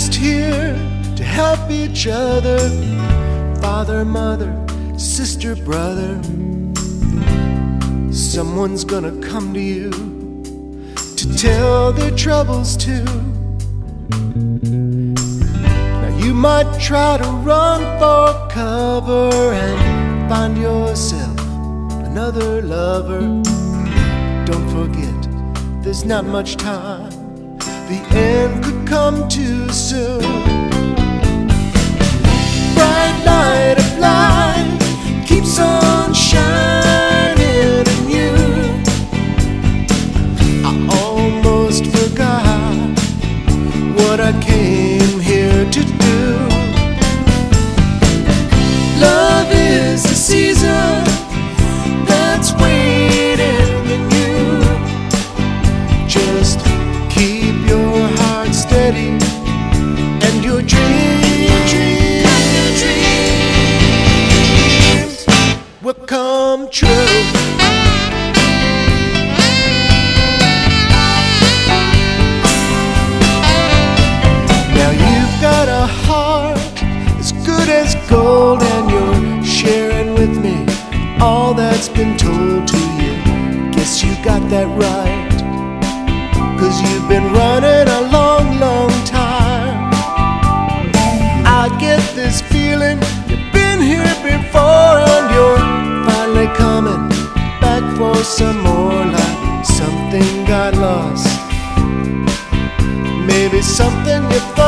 just here to help each other. Father, mother, sister, brother. Someone's gonna come to you to tell their troubles to. Now you might try to run for cover and find yourself another lover. Don't forget, there's not much time. The end could come too soon. Bright light of life keeps on shining in you. I almost forgot what I came here to do. Love is the season that's waiting in you. Just keep your heart steady and your dreams will come true. Now you've got a heart as good as gold, and you're sharing with me all that's been told to you. Guess you got that right, 'cause you've been running a long, long time. I get this feeling you've been here before, and you're finally coming back for some more, like something got lost. Maybe something you thought